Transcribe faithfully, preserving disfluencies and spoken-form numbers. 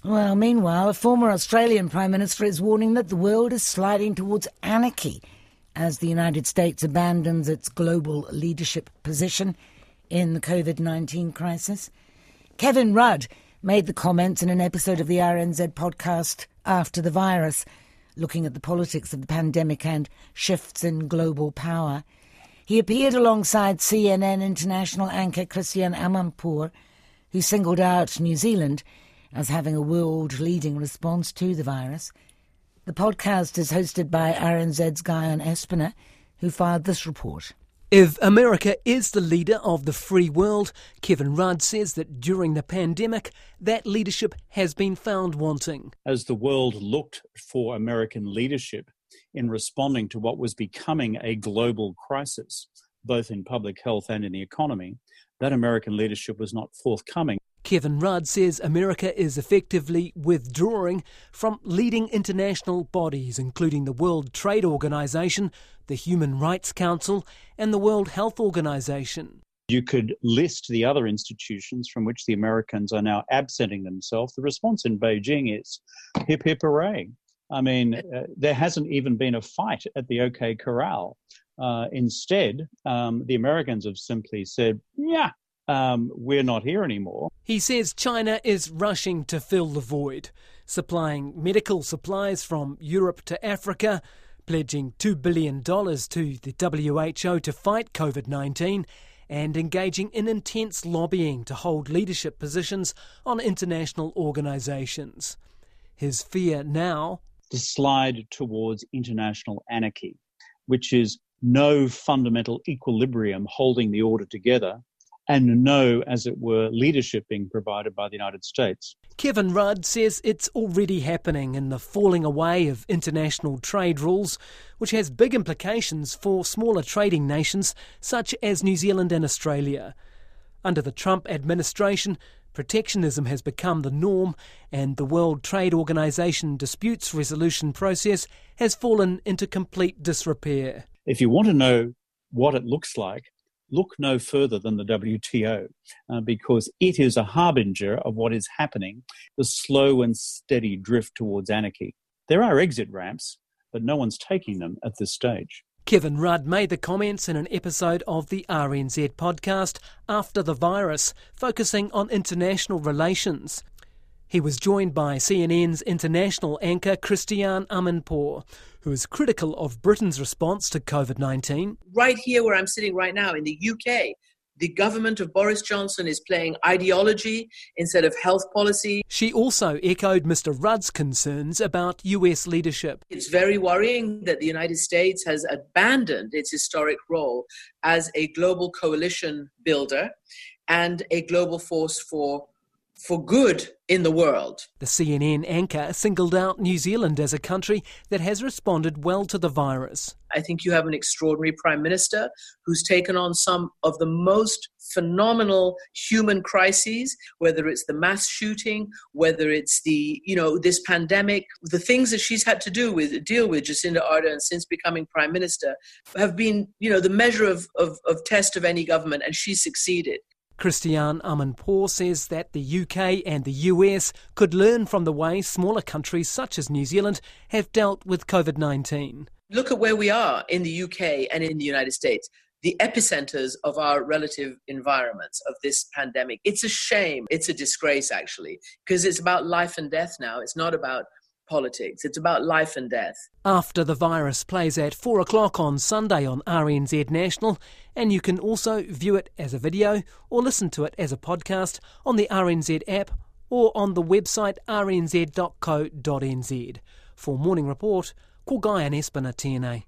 Well, meanwhile, a former Australian Prime Minister is warning that the world is sliding towards anarchy as the United States abandons its global leadership position in the covid nineteen crisis. Kevin Rudd made the comments in an episode of the R N Z podcast After the Virus, looking at the politics of the pandemic and shifts in global power. He appeared alongside C N N international anchor Christiane Amanpour, who singled out New Zealand as having a world-leading response to the virus. The podcast is hosted by R N Z's Guyon Espiner, who filed this report. If America is the leader of the free world, Kevin Rudd says that during the pandemic, that leadership has been found wanting. As the world looked for American leadership in responding to what was becoming a global crisis, both in public health and in the economy, that American leadership was not forthcoming. Kevin Rudd says America is effectively withdrawing from leading international bodies, including the World Trade Organization, the Human Rights Council, and the World Health Organization. You could list the other institutions from which the Americans are now absenting themselves. The response in Beijing is hip, hip, hooray. I mean, uh, there hasn't even been a fight at the OK Corral. Uh, instead, um, the Americans have simply said, yeah, Um, we're not here anymore. He says China is rushing to fill the void, supplying medical supplies from Europe to Africa, pledging two billion dollars to the W H O to fight covid nineteen, and engaging in intense lobbying to hold leadership positions on international organisations. His fear now? To slide towards international anarchy, which is no fundamental equilibrium holding the order together, and no, as it were, leadership being provided by the United States. Kevin Rudd says it's already happening in the falling away of international trade rules, which has big implications for smaller trading nations such as New Zealand and Australia. Under the Trump administration, protectionism has become the norm, and the World Trade Organization disputes resolution process has fallen into complete disrepair. If you want to know what it looks like, look no further than the W T O, uh, because it is a harbinger of what is happening, the slow and steady drift towards anarchy. There are exit ramps, but no one's taking them at this stage. Kevin Rudd made the comments in an episode of the R N Z podcast After the Virus, focusing on international relations. He was joined by C N N's international anchor Christiane Amanpour, who is critical of Britain's response to covid nineteen. Right here where I'm sitting right now in the U K, the government of Boris Johnson is playing ideology instead of health policy. She also echoed Mister Rudd's concerns about U S leadership. It's very worrying that the United States has abandoned its historic role as a global coalition builder and a global force for for good in the world. The C N N anchor singled out New Zealand as a country that has responded well to the virus. I think you have an extraordinary Prime Minister who's taken on some of the most phenomenal human crises, whether it's the mass shooting, whether it's the, you know, this pandemic. The things that she's had to do with, deal with, Jacinda Ardern, since becoming Prime Minister, have been, you know, the measure of, of, of test of any government, and she's succeeded. Christiane Amanpour says that the U K and the U S could learn from the way smaller countries such as New Zealand have dealt with covid nineteen. Look at where we are in the U K and in the United States, the epicenters of our relative environments of this pandemic. It's a shame. It's a disgrace, actually, because it's about life and death now. It's not about politics. It's about life and death. After the Virus plays at four o'clock on Sunday on R N Z National, and you can also view it as a video or listen to it as a podcast on the R N Z app or on the website r n z dot co dot n z. For Morning Report, ko Guyon Espiner, T N A.